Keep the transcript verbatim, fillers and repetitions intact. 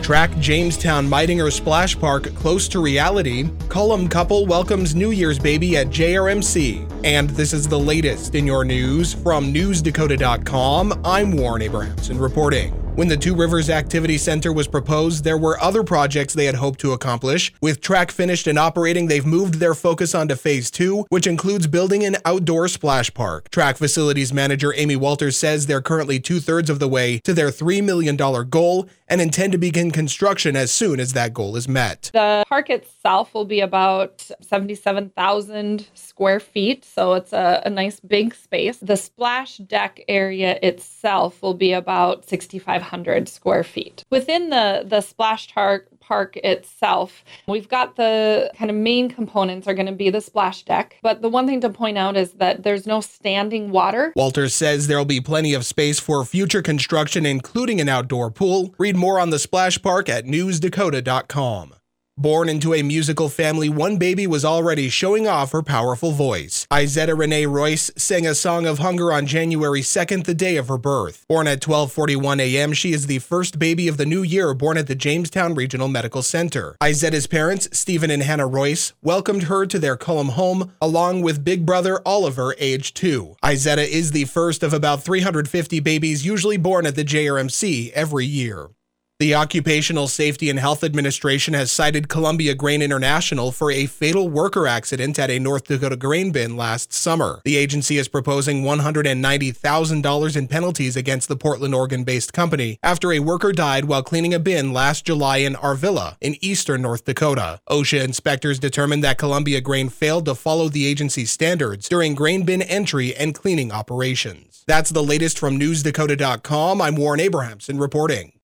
Track Jamestown Meidinger Splash Park close to reality. Cullum couple welcomes New Year's baby at J R M C. And this is the latest in your news from news dakota dot com. I'm Warren Abrahamson reporting. When the Two Rivers Activity Center was proposed, there were other projects they had hoped to accomplish. With track finished and operating, they've moved their focus onto phase two, which includes building an outdoor splash park. Track facilities manager Amy Walters says they're currently two-thirds of the way to their three million dollars goal and intend to begin construction as soon as that goal is met. The park itself will be about seventy-seven thousand square feet, so it's a, a nice big space. The splash deck area itself will be about sixty-five hundred square feet. Within the, the splash tar- park itself, we've got the kind of main components are going to be the splash deck. But the one thing to point out is that there's no standing water. Walters says there'll be plenty of space for future construction, including an outdoor pool. Read more on the splash park at news dakota dot com. Born into a musical family, one baby was already showing off her powerful voice. Izetta Renee Royce sang a song of hunger on January second, the day of her birth. Born at twelve forty-one a.m., she is the first baby of the new year born at the Jamestown Regional Medical Center. Izetta's parents, Stephen and Hannah Royce, welcomed her to their Cullum home, along with big brother Oliver, age two. Izetta is the first of about three hundred fifty babies usually born at the J R M C every year. The Occupational Safety and Health Administration has cited Columbia Grain International for a fatal worker accident at a North Dakota grain bin last summer. The agency is proposing one hundred ninety thousand dollars in penalties against the Portland, Oregon-based company after a worker died while cleaning a bin last July in Arvilla, in eastern North Dakota. OSHA inspectors determined that Columbia Grain failed to follow the agency's standards during grain bin entry and cleaning operations. That's the latest from news dakota dot com. I'm Warren Abrahamson reporting.